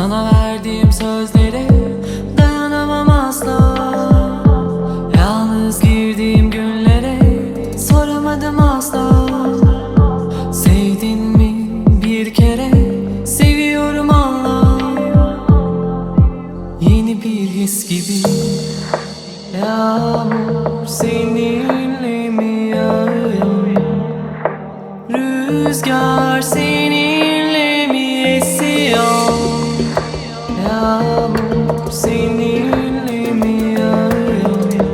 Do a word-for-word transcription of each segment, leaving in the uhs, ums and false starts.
Sana verdiğim sözlere dayanamam asla. Yalnız girdiğim günlere soramadım asla. Sevdin mi bir kere, seviyorum anla. Yeni bir his gibi. Yağmur seninle mi yağıyor? Rüzgar seninle mi esiyor? Yağmur seninle mi yağıyor?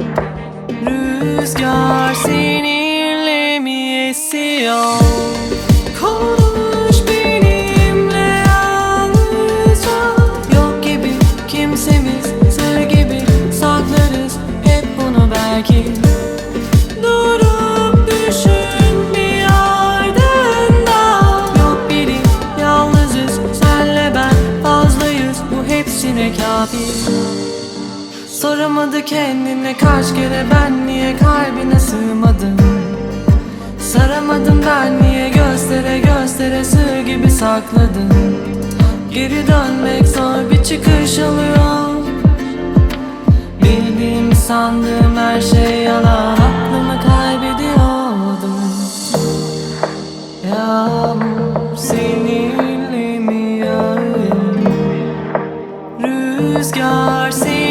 Rüzgar seninle mi esiyor? Konuş benimle yalnızca. Yok gibi kimsemiz, sır gibi saklarız hep bunu belki. Durup düşün bir ardında. Yok biri, yalnızız senle ben, fazlayız bu hepsine kafi. Soramadı kendine kaç kere ben niye kalbine sığmadım. Saramadım ben niye göstere göstere sır gibi sakladım. Geri dönmek zor bir çıkış alıyor. Bildiğimi sandığım her şey yalan, aklımı kaybediyordum. Yağmur seninle mi yağıyor? Rüzgar seninle